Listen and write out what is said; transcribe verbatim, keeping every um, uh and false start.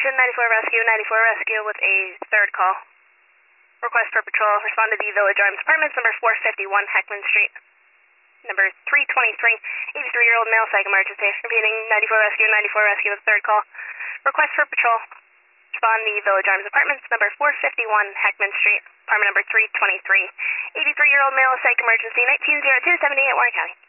Attention, ninety-four Rescue, ninety-four Rescue with a third call. Request for patrol. Respond to the Village Arms Apartments, number four fifty-one Heckman Street. Number three twenty-three, eighty-three-year-old male psych emergency. Repeating, ninety-four Rescue, ninety-four Rescue with a third call. Request for patrol. Respond to the Village Arms Apartments, number four fifty-one Heckman Street. Apartment number three twenty-three, eighty-three-year-old male psych emergency, nineteen oh two, seventy-eight Warren County.